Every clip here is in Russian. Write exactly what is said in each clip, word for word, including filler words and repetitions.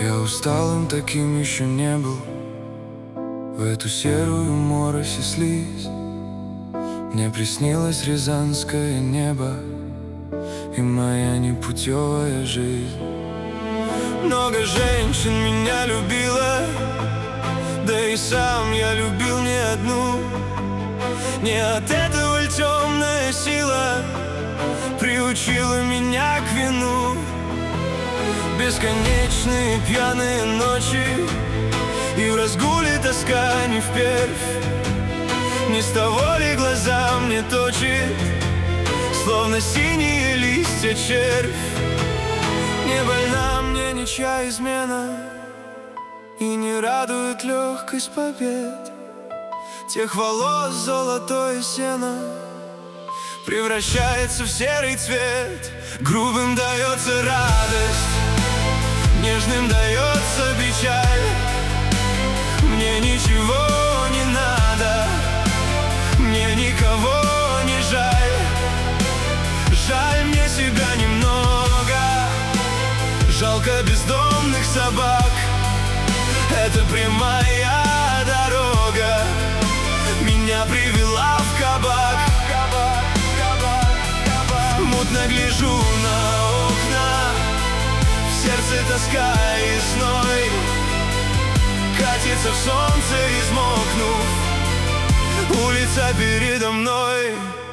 Я усталым таким еще не был. В эту серую морось и слизь мне приснилось рязанское небо и моя непутевая жизнь. Много женщин меня любило, да и сам я любил не одну. Не от этого ль темная сила приучила меня к вину? Бесконечные пьяные ночи и в разгуле тоска не впервь. Не с того ли глаза мне точит, словно синие листья червь? Не больна мне ничья измена и не радует легкость побед. Тех волос золотое сено превращается в серый цвет. Грубым дается радость, нежным дается печаль. Мне ничего не надо, мне никого не жаль. Жаль мне себя немного, жалко бездомных собак. Это прямая дорога меня привела в кабак. Мутно гляжу на окна, в сердце тоска и зной. Катится в солнце, измокнув, улица передо мной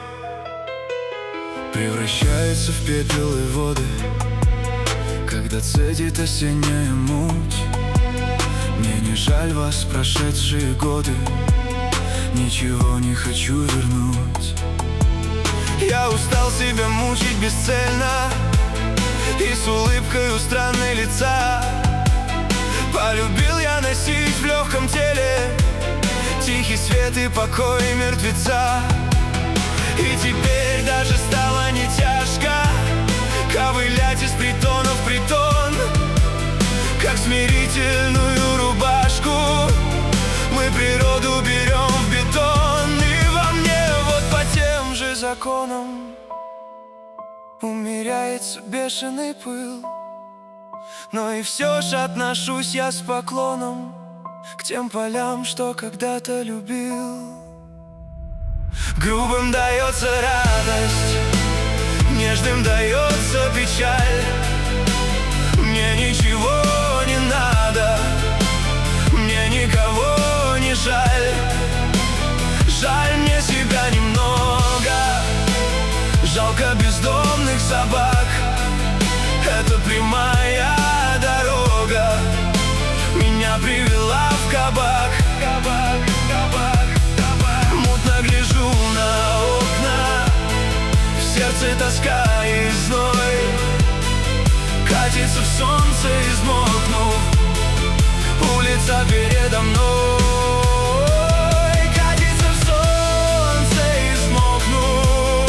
превращается в пепел и воды, когда цедит осенняя муть. Мне не жаль вас, прошедшие годы, ничего не хочу вернуть. Я устал себя мучить бесцельно и с улыбкой у странной лица. Полюбил я носить в легком теле тихий свет и покой мертвеца. И теперь даже стало не тяжко ковылять из притона в притон. Как смирительную рубашку мы природу берем в бетон. И во мне вот по тем же законам умеряется бешеный пыл. Но и все ж отношусь я с поклоном к тем полям, что когда-то любил. Грубым дается радость, нежным дается печаль. Мне ничего не надо, мне никого не жаль. Жаль мне себя немного, жалко бездомных собак. Это прямая дорога меня привела в кабак. Кабак, кабак, кабак. Мутно гляжу на окна, в сердце тоска и зной. Катится в солнце, измокнув, улица передо мной. Катится в солнце, измокнув,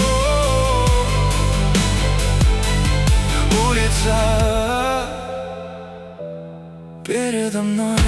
улица передо мной.